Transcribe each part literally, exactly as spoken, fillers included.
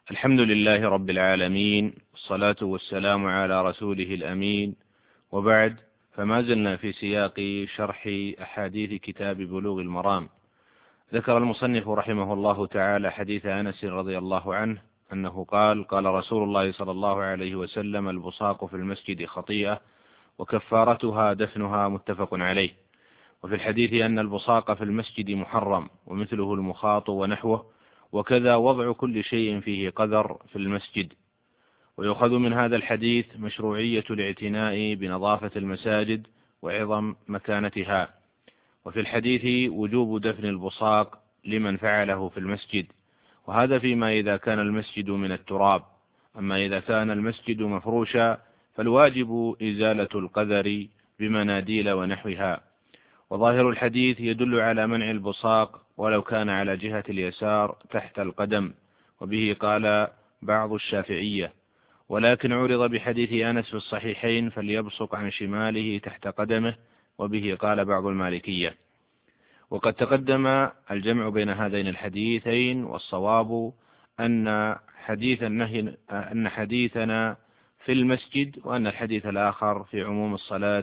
الحمد لله رب العالمين، والصلاة والسلام على رسوله الأمين، وبعد، فما زلنا في سياق شرح أحاديث كتاب بلوغ المرام. ذكر المصنف رحمه الله تعالى حديث أنس رضي الله عنه أنه قال: قال رسول الله صلى الله عليه وسلم: البصاق في المسجد خطيئة وكفارتها دفنها، متفق عليه. وفي الحديث أن البصاق في المسجد محرم، ومثله المخاط ونحوه، وكذا وضع كل شيء فيه قذر في المسجد. ويؤخذ من هذا الحديث مشروعية الاعتناء بنظافة المساجد وعظم مكانتها. وفي الحديث وجوب دفن البصاق لمن فعله في المسجد، وهذا فيما إذا كان المسجد من التراب. أما إذا كان المسجد مفروشا فالواجب إزالة القذر بمناديل ونحوها. وظاهر الحديث يدل على منع البصاق ولو كان على جهة اليسار تحت القدم، وبه قال بعض الشافعية، ولكن عرض بحديث أنس في الصحيحين: فليبصق عن شماله تحت قدمه، وبه قال بعض المالكية. وقد تقدم الجمع بين هذين الحديثين، والصواب أن حديث النهي أن حديثنا في المسجد، وأن الحديث الآخر في عموم الصلاة،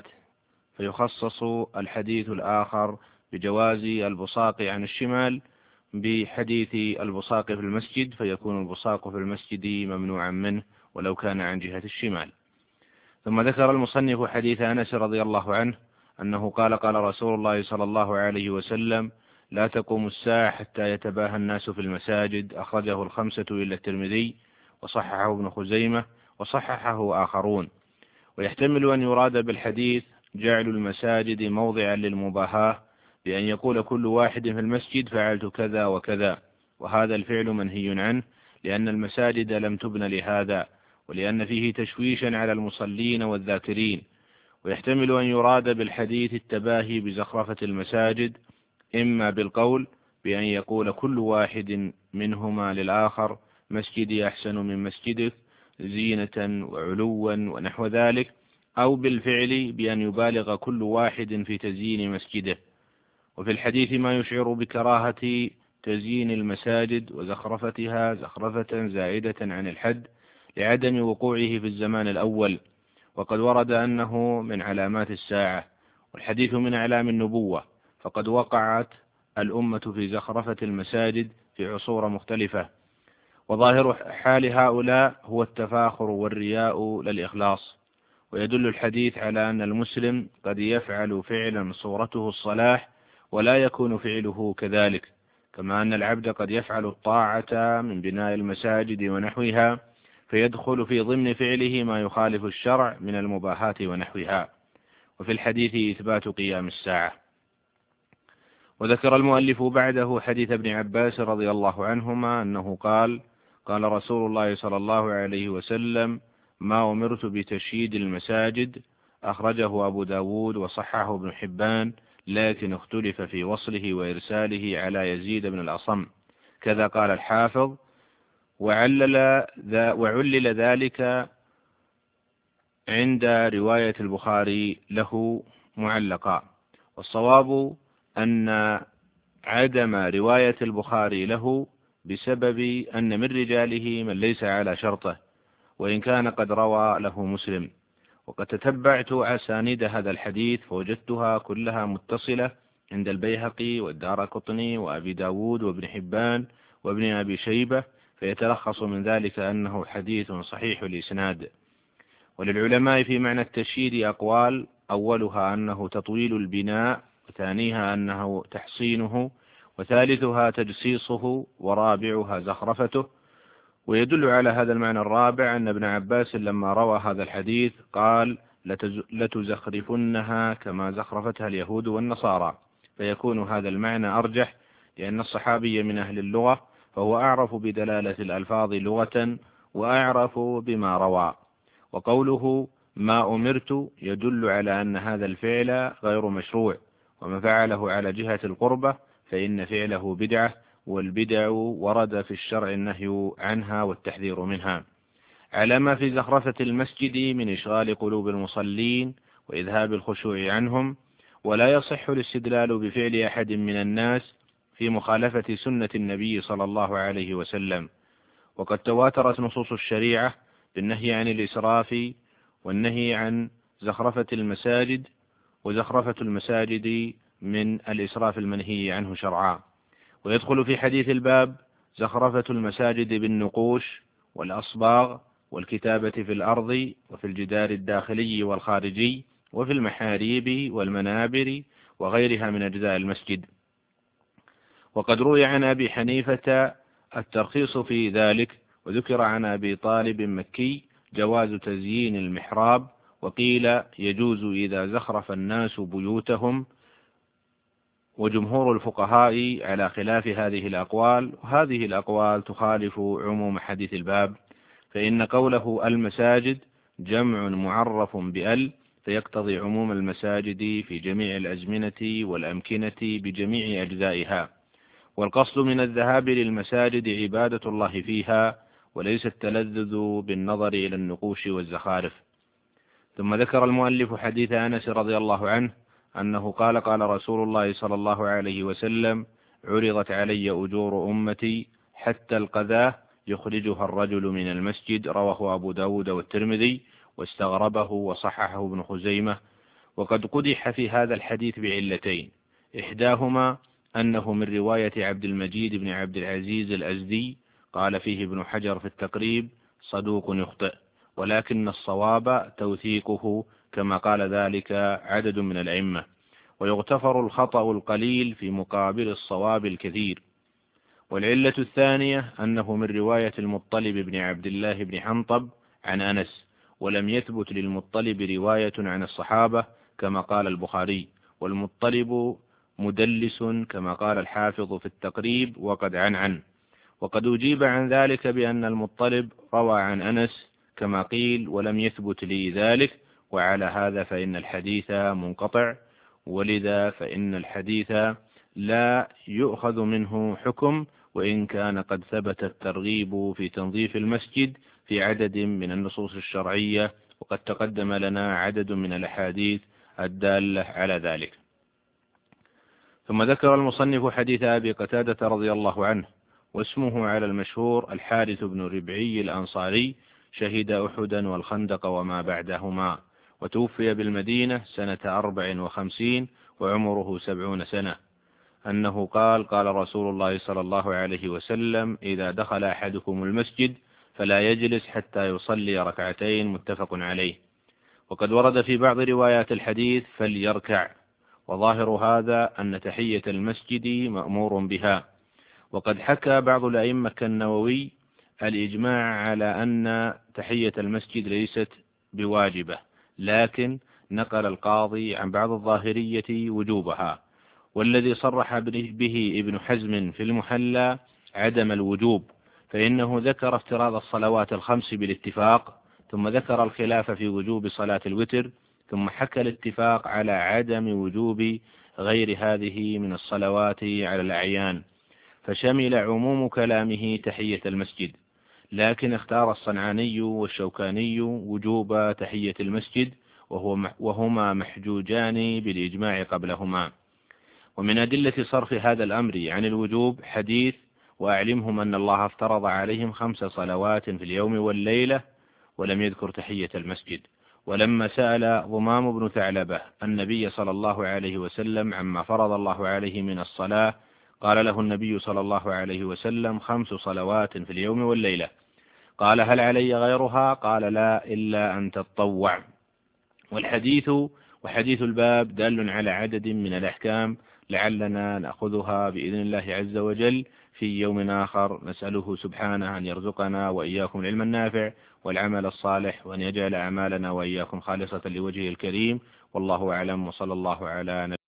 فيخصص الحديث الآخر بجواز البصاق عن الشمال بحديث البصاق في المسجد، فيكون البصاق في المسجد ممنوعا منه ولو كان عن جهة الشمال. ثم ذكر المصنف حديث أنس رضي الله عنه أنه قال: قال رسول الله صلى الله عليه وسلم: لا تقوم الساعة حتى يتباهى الناس في المساجد. أخرجه الخمسة إلا الترمذي، وصححه ابن خزيمة، وصححه آخرون. ويحتمل أن يراد بالحديث جعل المساجد موضعا للمباهاة، بأن يقول كل واحد في المسجد: فعلت كذا وكذا، وهذا الفعل منهي عنه، لأن المساجد لم تبن لهذا، ولأن فيه تشويشا على المصلين والذاكرين. ويحتمل أن يراد بالحديث التباهي بزخرفة المساجد، إما بالقول بأن يقول كل واحد منهما للآخر: مسجدي أحسن من مسجدك زينة وعلوا ونحو ذلك، أو بالفعل بأن يبالغ كل واحد في تزيين مسجده. وفي الحديث ما يشعر بكراهة تزيين المساجد وزخرفتها زخرفة زائدة عن الحد، لعدم وقوعه في الزمان الأول، وقد ورد أنه من علامات الساعة، والحديث من أعلام النبوة، فقد وقعت الأمة في زخرفة المساجد في عصور مختلفة. وظاهر حال هؤلاء هو التفاخر والرياء لا الإخلاص. ويدل الحديث على أن المسلم قد يفعل فعلا صورته الصلاح ولا يكون فعله كذلك، كما أن العبد قد يفعل الطاعة من بناء المساجد ونحوها، فيدخل في ضمن فعله ما يخالف الشرع من المباحات ونحوها. وفي الحديث إثبات قيام الساعة. وذكر المؤلف بعده حديث ابن عباس رضي الله عنهما أنه قال: قال رسول الله صلى الله عليه وسلم: ما أمرت بتشييد المساجد. أخرجه أبو داود وصححه ابن حبان، لكن اختلف في وصله وإرساله على يزيد بن الأصم. كذا قال الحافظ: وعلل, ذا وعلل ذلك عند رواية البخاري له معلقا. والصواب أن عدم رواية البخاري له بسبب أن من رجاله من ليس على شرطه، وإن كان قد روى له مسلم. وقد تتبعت أسانيد هذا الحديث فوجدتها كلها متصلة عند البيهقي والدارقطني وأبي داود وابن حبان وابن أبي شيبة، فيتلخص من ذلك أنه حديث صحيح الإسناد. وللعلماء في معنى التشييد أقوال: أولها أنه تطويل البناء، وثانيها أنه تحصينه، وثالثها تجسيصه، ورابعها زخرفته. ويدل على هذا المعنى الرابع أن ابن عباس لما روى هذا الحديث قال: لتزخرفنها كما زخرفتها اليهود والنصارى، فيكون هذا المعنى أرجح، لأن الصحابي من أهل اللغة، فهو أعرف بدلالة الألفاظ لغة وأعرف بما روى. وقوله ما أمرت يدل على أن هذا الفعل غير مشروع، ومن فعله على جهة القربة فإن فعله بدعة، والبدع ورد في الشرع النهي عنها والتحذير منها، على ما في زخرفة المسجد من إشغال قلوب المصلين وإذهاب الخشوع عنهم. ولا يصح الاستدلال بفعل أحد من الناس في مخالفة سنة النبي صلى الله عليه وسلم. وقد تواترت نصوص الشريعة بالنهي عن الإسراف والنهي عن زخرفة المساجد، وزخرفة المساجد من الإسراف المنهي عنه شرعا. ويدخل في حديث الباب زخرفة المساجد بالنقوش والأصباغ والكتابة في الأرض وفي الجدار الداخلي والخارجي وفي المحاريب والمنابر وغيرها من أجزاء المسجد. وقد روي عن أبي حنيفة الترخيص في ذلك، وذكر عن أبي طالب مكي جواز تزيين المحراب، وقيل يجوز إذا زخرف الناس بيوتهم، وجمهور الفقهاء على خلاف هذه الأقوال، وهذه الأقوال تخالف عموم حديث الباب، فإن قوله المساجد جمع معرف بأل، فيقتضي عموم المساجد في جميع الأزمنة والأمكنة بجميع أجزائها، والقصد من الذهاب للمساجد عبادة الله فيها، وليس التلذذ بالنظر إلى النقوش والزخارف. ثم ذكر المؤلف حديث أنس رضي الله عنه أنه قال قال رسول الله صلى الله عليه وسلم: عرضت علي أجور أمتي حتى القذاة يخرجها الرجل من المسجد، رواه أبو داود والترمذي، واستغربه وصححه ابن خزيمة. وقد قدح في هذا الحديث بعلتين: إحداهما أنه من رواية عبد المجيد بن عبد العزيز الأزدي، قال فيه ابن حجر في التقريب صدوق يخطئ، ولكن الصواب توثيقه كما قال ذلك عدد من الأئمة، ويغتفر الخطأ القليل في مقابل الصواب الكثير. والعلة الثانية أنه من رواية المطلب بن عبد الله بن حنطب عن أنس، ولم يثبت للمطلب رواية عن الصحابة كما قال البخاري، والمطلب مدلس كما قال الحافظ في التقريب وقد عن عن وقد أجيب عن ذلك بأن المطلب روى عن أنس كما قيل، ولم يثبت لي ذلك، وعلى هذا فإن الحديث منقطع، ولذا فإن الحديث لا يؤخذ منه حكم، وإن كان قد ثبت الترغيب في تنظيف المسجد في عدد من النصوص الشرعية، وقد تقدم لنا عدد من الأحاديث الدالة على ذلك. ثم ذكر المصنف حديث أبي قتادة رضي الله عنه، واسمه على المشهور الحارث بن ربعي الأنصاري، شهد أحدا والخندق وما بعدهما، وتوفي بالمدينة سنة أربع وخمسين وعمره سبعون سنة، أنه قال قال رسول الله صلى الله عليه وسلم: إذا دخل أحدكم المسجد فلا يجلس حتى يصلي ركعتين، متفق عليه. وقد ورد في بعض روايات الحديث فليركع، وظاهر هذا أن تحية المسجد مأمور بها. وقد حكى بعض الأئمة كالنووي الإجماع على أن تحية المسجد ليست بواجبة، لكن نقل القاضي عن بعض الظاهرية وجوبها، والذي صرح به ابن حزم في المحلى عدم الوجوب، فإنه ذكر افتراض الصلوات الخمس بالاتفاق، ثم ذكر الخلاف في وجوب صلاة الوتر، ثم حكى الاتفاق على عدم وجوب غير هذه من الصلوات على الأعيان، فشمل عموم كلامه تحية المسجد، لكن اختار الصنعاني والشوكاني وجوب تحية المسجد، وهو وهما محجوجان بالإجماع قبلهما. ومن أدلة صرف هذا الأمر عن الوجوب حديث: وأعلمهم أن الله افترض عليهم خمس صلوات في اليوم والليلة، ولم يذكر تحية المسجد. ولما سأل ضمام بن ثعلبة النبي صلى الله عليه وسلم عما فرض الله عليه من الصلاة، قال له النبي صلى الله عليه وسلم: خمس صلوات في اليوم والليلة. قال: هل علي غيرها؟ قال: لا، إلا أن تتطوع. والحديث وحديث الباب دال على عدد من الأحكام، لعلنا نأخذها بإذن الله عز وجل في يوم آخر، نسأله سبحانه أن يرزقنا وإياكم العلم النافع والعمل الصالح، وأن يجعل أعمالنا وإياكم خالصة لوجهه الكريم، والله أعلم، وصلى الله على نبينا